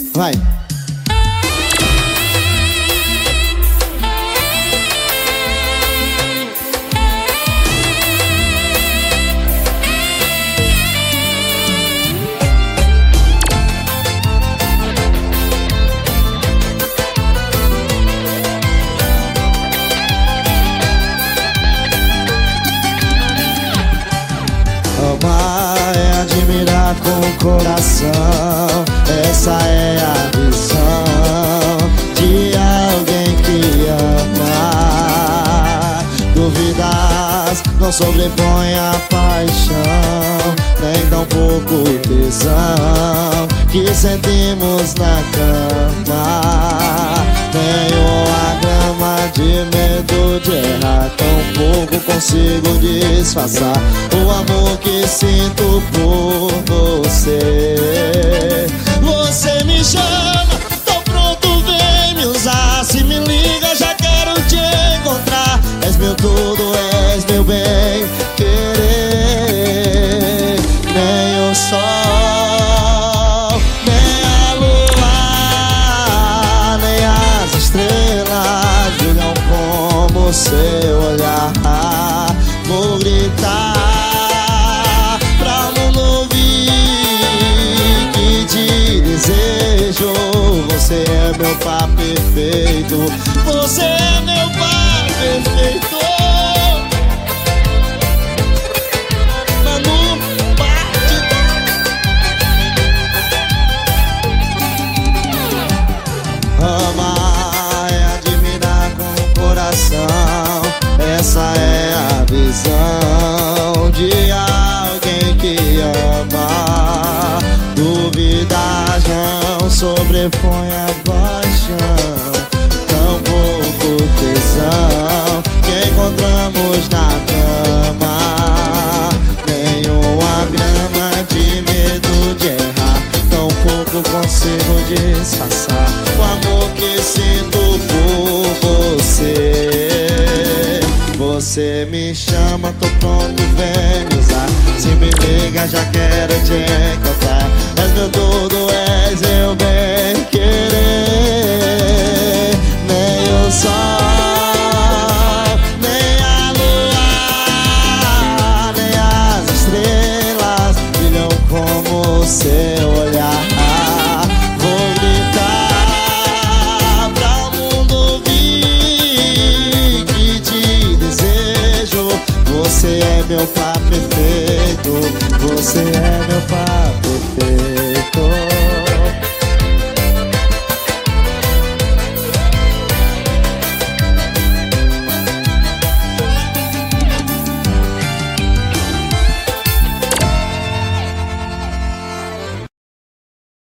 Vai. Amar é admirar com o coração. Essa é a visão de alguém que ama. Dúvidas não sobrepõem a paixão, nem tão pouco tesão que sentimos na cama. Tenho a grama de medo de errar, tão pouco consigo disfarçar o amor que sinto por você. Você me chama, tô pronto, vem me usar. Se me liga, já quero te encontrar. És meu tudo, és meu bem querer. Nem o sol, nem a lua, nem as estrelas brilham como seu olhar. Vou gritar pra mundo ouvir que te desejo. Você é meu par perfeito, você é meu par perfeito. Manu Batidão. Amar é admirar com o coração. Essa é a visão de alguém que ama. Dúvidas não sobrepõe a paixão, tão pouco tesão que encontramos na cama. Nenhuma grama de medo de errar, tão pouco consigo disfarçar o amor que sinto por você. Você me chama, tô pronto, vem me usar. Se me liga, já quero te encontrar. És meu doce,